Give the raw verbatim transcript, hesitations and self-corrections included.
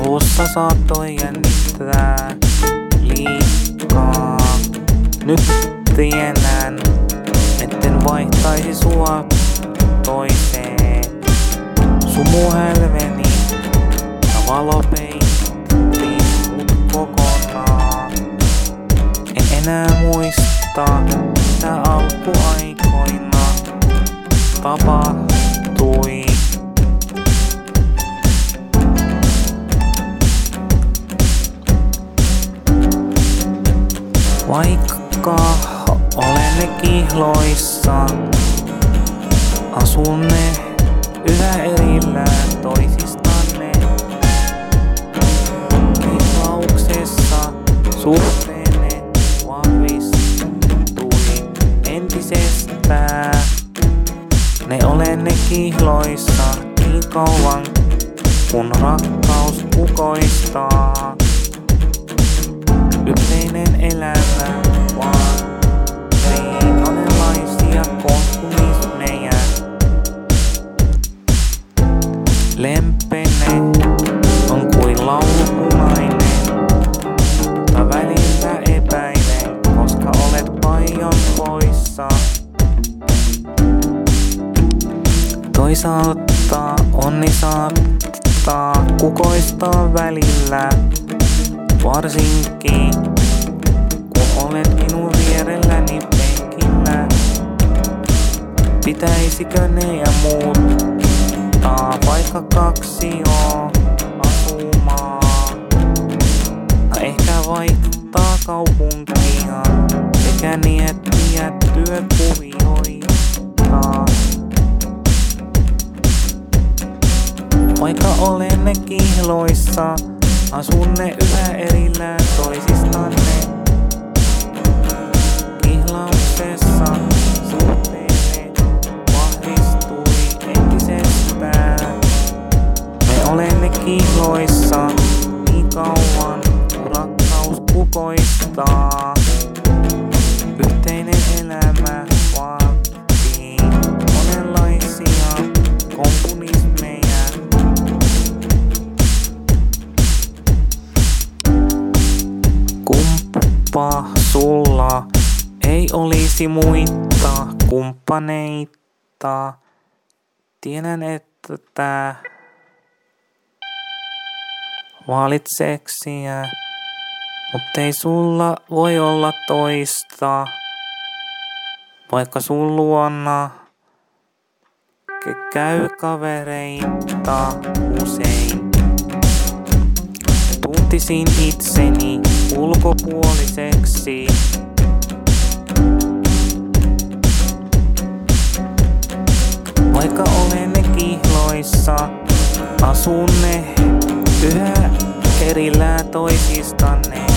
Alussa saattoi jännittää liikaa. Nyt tiedän, etten vaihtaisi sua toiseen. Sumu hälveni ja valo peitti mut kokonaan. En enää muista, mitä alkuaikoina tapahtui. Vaikka olen kihloissa, asun ne yhä erillään toisistanne. Kihlauksessa suhteenne vahvistui entisestään. Ne olen ne kihloissa niin kauan, kun rakkaus kukoistaa. Yhteinen elämä vaan niin monenlaisia kompromisseja. Lempene on kuin laulupunainen, mutta välillä epäilen, koska olet paljon poissa. Toisaalta onni saattaa kukoistaa välillä, varsinkin kun olet minun vierelläni penkillä. Pitäisikö ne ja muuttaa vaikka kaksioon asumaan? No ehkä vaihtaa kaupunkia sekä miettiä työkuvioita. Vaikka olen ne kihloissa, asun ne yhä erillään toisistanne. Kihlauksessa suhteenne vahvistui entisestään. Me olemme kihloissa niin kauan, kun rakkaus kukoistaa. Yhteinen elämä vaatii monenlaisia kompromisseja. Kumpa sulla ei olisi muita kumppaneita. Tiedän, että vaalit seksiä, mutta ei sulla voi olla toista. Vaikka sun luona käy kavereita usein. Tuntisin itseni ulkopuoliseksi. Vaikka olen ne kihloissa, asun ne yhä erillään toisistanne.